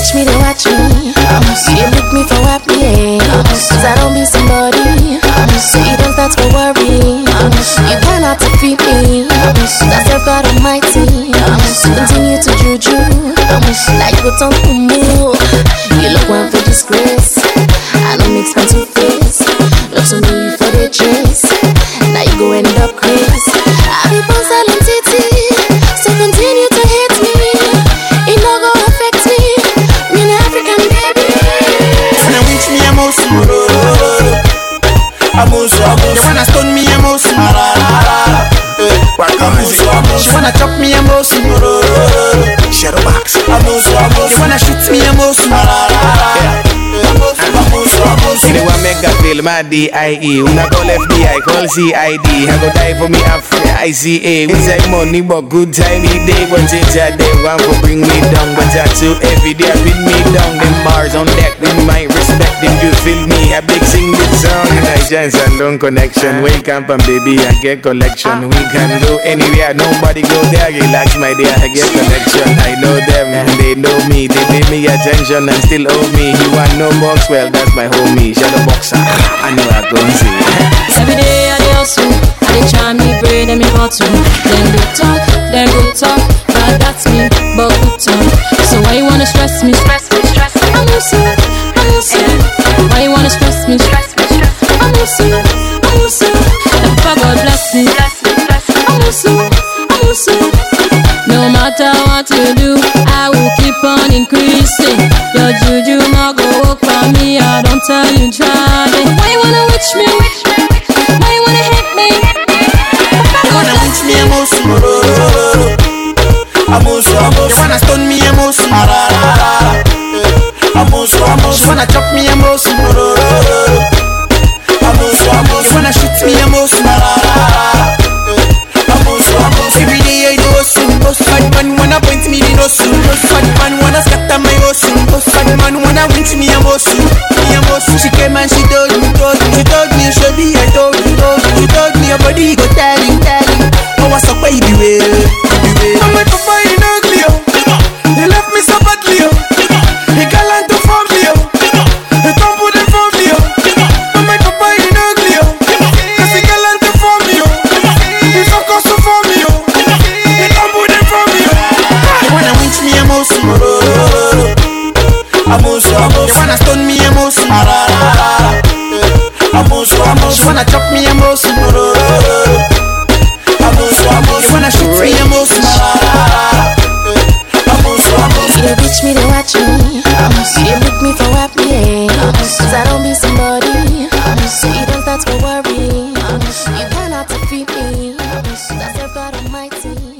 reach me, they watch me. You dey look me for happy, cause I don't be somebody. So you don't start to worry. You cannot defeat me. That's your God Almighty. Continue to juju. Now you go turn to move. You look one for disgrace. I don't mix my two face. Look to me for the chase. Now you go end up crazy. I be born silent titty. So continue to hate me. It no go affect me. Me an African baby. When I reach me, I'm also they wanna stone me, I'm also she wanna chop me, I'm also shadow box. They wanna shoot me, I'm also they want make a feel my D.I.E. When I go left D, I call C.I.D. I go die for me after I.C.A. We say money but good time each day. But it's a day one for bring me down. But I too every day I pin me down. Them bars on deck, we might respect them. You feel me, I big sing this song. Nice chance and long connection. Wake up and baby I get collection. We can go anywhere, nobody go there. Relax my dear, I get connection. I know them, they know me. They pay me attention and still owe me. You want no box, well that's my homie. Shadow boxer, I know I don't see. Every day I dey hustle, I dey try me brain and me bottle. Then go talk, but that's me, but good talk. So why you wanna stress me? I'm losing. Why you wanna stress me? I'm losing. If God bless me, I'm losing. No matter what you do, I will keep on increasing. Your juju not go work for me. I don't tell you try it. Why you wanna witch me? Why you wanna hit me? They wanna witch me, I'm also they wanna stone me, I'm also she wanna chop me, I'm also they wanna shoot me, I'm also every day I do hustle. Bad man wanna point me in hustle. Bad man wanna scatter my hustle. Bad man wanna winch me, I'm hustle. She came and she told me, Shady, I told you. She told me your body go telling. Oh, what's up, baby, way. I'm like, papa, you ugly, oh. He left me so badly, oh. He gallant to form me, oh. He can't put it for me, oh. I'm like, papa, you ugly, oh. Cause he gallant to form me, oh. He focus to form me, oh. He can't put it for me, oh. They wanna winch me, I'm also they wanna stone me, I'm also she wanna chop me, I'm also they wanna shoot me, I'm also you dey reach me, they watch me. You dey look me for happy, cause I don't be somebody. So you don't start to worry. You cannot defeat me. That's your God Almighty.